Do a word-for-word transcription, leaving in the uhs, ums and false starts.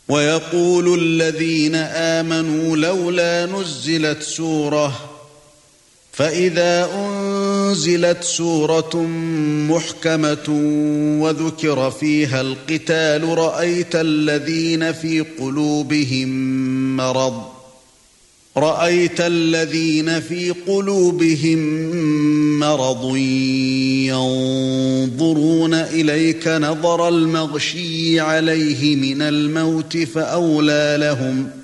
وَيَقُولُ الَّذِينَ آمَنُوا لَوْلَا نُزِّلَتْ سُورَةٌ فَإِذَا أُنزِلَتْ سُورَةٌ مُحْكَمَةٌ وَذُكِرَ فِيهَا الْقِتَالُ رَأَيْتَ الَّذِينَ فِي قُلُوبِهِم مَّرَضٌ رَأَيْتَ الَّذِينَ فِي قُلُوبِهِم مَّرَضٌ يَنظُرُونَ إِلَيْكَ نَظَرَ الْمَغْشِيِّ عَلَيْهِ مِنَ الْمَوْتِ فَأَوْلَى لَهُمْ